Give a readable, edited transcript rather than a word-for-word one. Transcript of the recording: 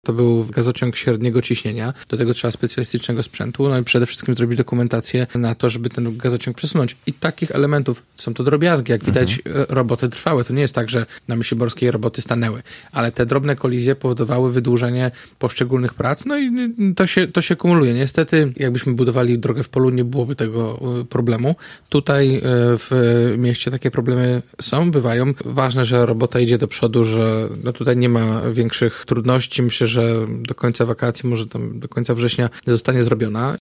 To był gazociąg średniego ciśnienia. Do tego trzeba specjalistycznego sprzętu, no i przede wszystkim zrobić dokumentację na to, żeby ten gazociąg przesunąć. I takich elementów, są to drobiazgi, jak widać, roboty trwałe. To nie jest tak, że na Myśliborskiej roboty stanęły, ale te drobne kolizje powodowały wydłużenie poszczególnych prac, no i to się kumuluje. Niestety, jakbyśmy budowali drogę w polu, nie byłoby tego problemu. Tutaj w mieście takie problemy są, bywają. Ważne, że robota idzie do przodu, że no tutaj nie ma większych trudności. Myślę, że do końca wakacji, może tam do końca września zostanie zrobiona.